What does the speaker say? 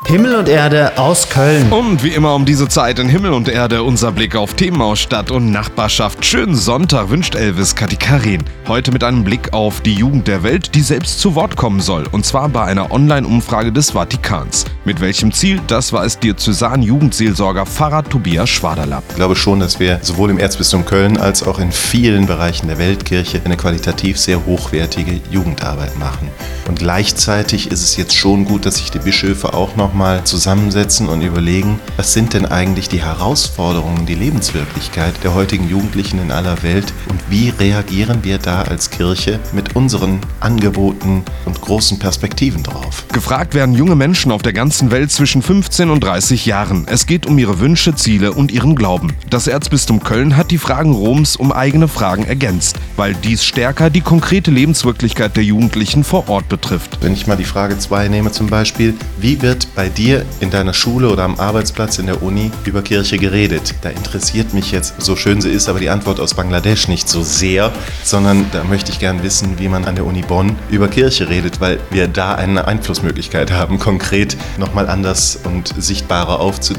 Himmel und Erde aus Köln. Und wie immer um diese Zeit in Himmel und Erde unser Blick auf Themen aus Stadt und Nachbarschaft. Schönen Sonntag wünscht Elvis Katikarin. Heute mit einem Blick auf die Jugend der Welt, die selbst zu Wort kommen soll. Und zwar bei einer Online-Umfrage des Vatikans. Mit welchem Ziel? Das weiß Diözesan-Jugendseelsorger Pfarrer Tobias Schwaderlapp. Ich glaube schon, dass wir sowohl im Erzbistum Köln als auch in vielen Bereichen der Weltkirche eine qualitativ sehr hochwertige Jugendarbeit machen. Und gleichzeitig ist es jetzt schon gut, dass sich die Bischöfe auch nochmal zusammensetzen und überlegen, was sind denn eigentlich die Herausforderungen, die Lebenswirklichkeit der heutigen Jugendlichen in aller Welt und wie reagieren wir da als Kirche mit unseren Angeboten und großen Perspektiven drauf. Gefragt werden junge Menschen auf der ganzen Welt zwischen 15 und 30 Jahren. Es geht um ihre Wünsche, Ziele und ihren Glauben. Das Erzbistum Köln hat die Fragen Roms um eigene Fragen ergänzt, weil dies stärker die konkrete Lebenswirklichkeit der Jugendlichen vor Ort betrifft. Wenn ich mal die Frage 2 nehme zum Beispiel, wie wird bei dir in deiner Schule oder am Arbeitsplatz in der Uni über Kirche geredet? Da interessiert mich jetzt, so schön sie ist, aber die Antwort aus Bangladesch nicht so sehr, sondern da möchte ich gern wissen, wie man an der Uni Bonn über Kirche redet, weil wir da eine Einflussmöglichkeit haben, konkret nochmal anders und sichtbarer aufzutreten